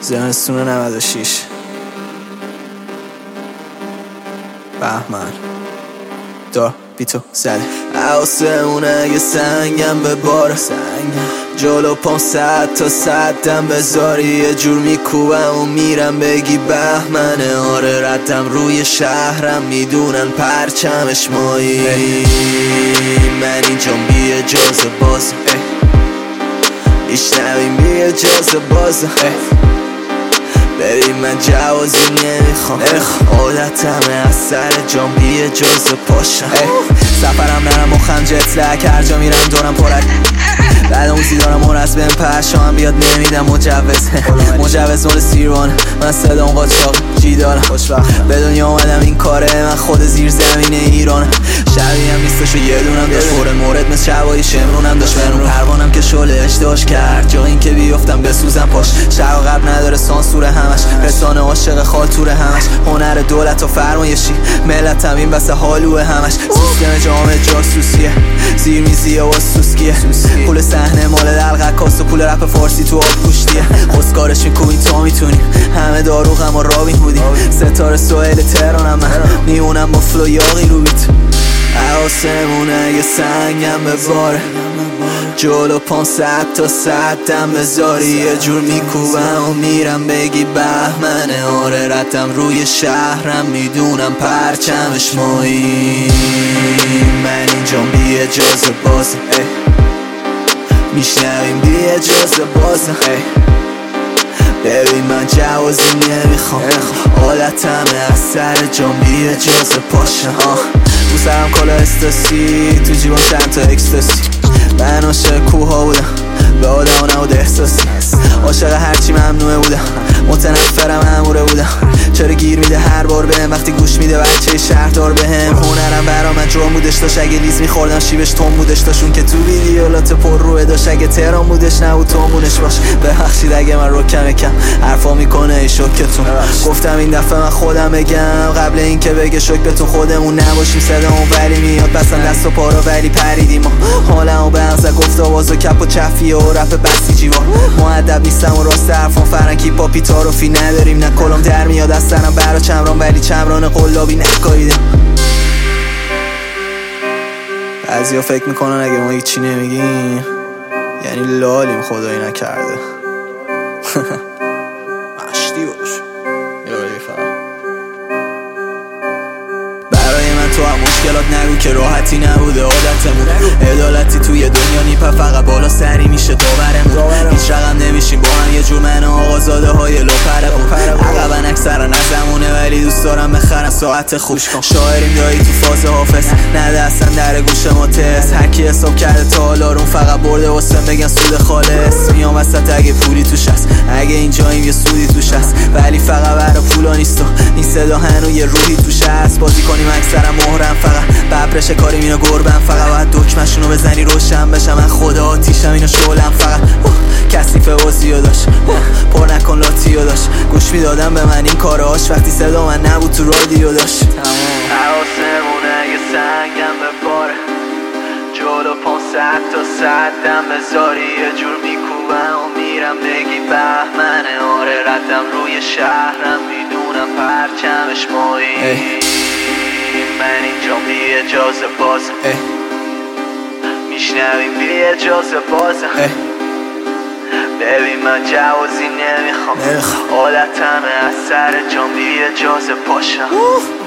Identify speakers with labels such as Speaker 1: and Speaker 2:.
Speaker 1: زمستون 96 بهمن دار بیتو زده آسمونه یه سنگم به بار جلو 500 تا 100 دم بذاری یه جور میکوبم و میرم بگی بهمنه. آره ردم روی شهرم میدونن پرچمش مایی من اینجام بی اجازه بازم میشنویم بی اجازه بازم ببین من جوازی نمیخوام عادتمه از سر جام بی اجازه پاشم سفرم نرم مخم جتلک هر جا میرم دورم پرک بعد موزی دارم اون از بهم پشام بیاد نمیدم مجوز مال سیروان من صدام قاچاق جی دارم به دنیا آمدم این کاره من خود زیر زمین ایران شبیه هم نیستش و یه دونم داشت مورد مثل شبایی شمرونم داشت برون پروانم که شلش داشت کرد جا این که بیفتم بسوزم پاش شب و قبل نداره سانسور همش رسانه عاشق خاطور همش هنر دولت و فرمایشی ملتم این بس حالوه همش سیستم جامعه جاسوسیه زیرمیزیه و سوسکیه پول صحنه مال دلقکاس و پول رپ فارسی تو آب گوشتیه خودکارش میکنین تا میتونیم همه داروغم و رابین بودیم ستاره سوهل تهرانم من میمونم با فلو یاقی رو بیت آسمونه یه سنگم به باره جلو 500 تا 100 دم بذاری یه جور میکوبم و میرم بگی بهمنه. آره ردم روی شهرم میدونم پرچمش مایی من اینجام بی اجازه بازم میشنویم بی اجازه بازم ببین من جوازی نمیخوام حالتمه از سر جام بی اجازه پاشم تو سرم کالا استاسی تو جیبان چند تا اکستاسی من عاشق کوها بودم به آدم نبود احساسی عاشق هرچی ممنوعه بودم متنفرم اموره بودم چرا گیر میده هر بار بهم وقتی گوش میده بچه شهردار بهم هنرم برا من جرم بودش داشت اگه لیز میخوردم شیبش تون بودش داشون که تو ویدیولات پر روه داشت اگه تهران بودش نبود تونبونش باش ببخشید اگه من رو کم حرفا میکنه ای شوکتون گفتم این دفعه من خودم بگم قبل این که بگه شوک بتون خودمون نباشیم صدامون ولی میاد بسن دست و پارا ولی پریدیم حالمو به همزه گفت آواز و کپ و چفیه و رپ بسیجی وار مؤدب نیستم و راست حرفان فرنکی پاپی تاروفی نداریم نه کلم در میاد از سرم برا چمران ولی چمران قلابی نکاییدم بعضیا فکر میکنن اگه ما هیچی نمیگیم یعنی لالیم خدایی نکرده مشتی باش برای من تو هم مشکلات نگو که راحتی نبوده عادتمون عدالتی توی دنیا نیپه فقط بالا سری میشه داورمون هیچ رقم نمیشیم با هم یه جور من آقازاده های لپرمون عقبن اکثرا نزمونه ولی دوست دارم بخرم ساعت خوش شاعریم دایی تو فاز حافظ نده اصلا در گوش ما تست هرکی حساب کرده تا حالا رون فقط برده واسم بگن سود خالص میام وسط اگه پولی توش هست اگه اینجاییم یه سودی توش هست ولی فقط برا پولا نیست و این صدا هنو یه روحی توش هست بازی کنیم اکثرا مهرم فقط ببرش کاریم اینا گربم فقط باید دکمشونو بزنی روشن بشم من خدا آتیشم اینا شعلم فقط کثیف واسیو داشت پر نکن لاتیو داشت گوش میدادم به من این کاراش وقتی صدا من نبود تو رادیو داشت حواسمونه یه سنگم به باره جلو 500 تا 100 دم بذاری یه جور میکوبم و میرم بگی بهمنه. آره ردم روی شهرم میدونم پرچمش مایی من اینجام بی اجازه بازم میشنویم بی اجازه بازم ببین من جوازی نمیخوام حالتمه از سر جام بی اجازه پاشم